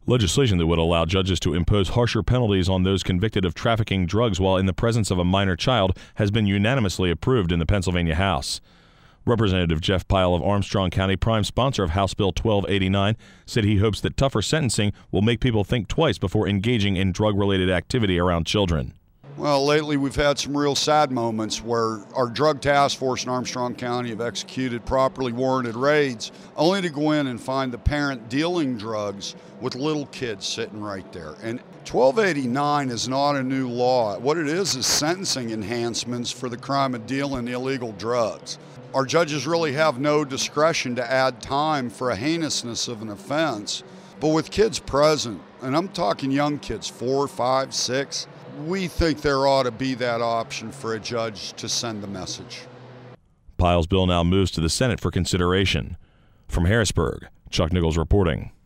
Legislation that would allow judges to impose harsher penalties on those convicted of trafficking drugs while in the presence of a minor child has been unanimously approved in the Pennsylvania House. Representative Jeff Pyle of Armstrong County, prime sponsor of House Bill 1289, said he hopes that tougher sentencing will make people think twice before engaging in drug-related activity around children. Well, lately we've had some real sad moments where our drug task force in Armstrong County have executed properly warranted raids only to go in and find the parent dealing drugs with little kids sitting right there. And 1289 is not a new law. What it is sentencing enhancements for the crime of dealing illegal drugs. Our judges really have no discretion to add time for a heinousness of an offense. But with kids present, and I'm talking young kids, 4, 5, 6, we think there ought to be that option for a judge to send the message. Pyle's bill now moves to the Senate for consideration. From Harrisburg, Chuck Nichols reporting.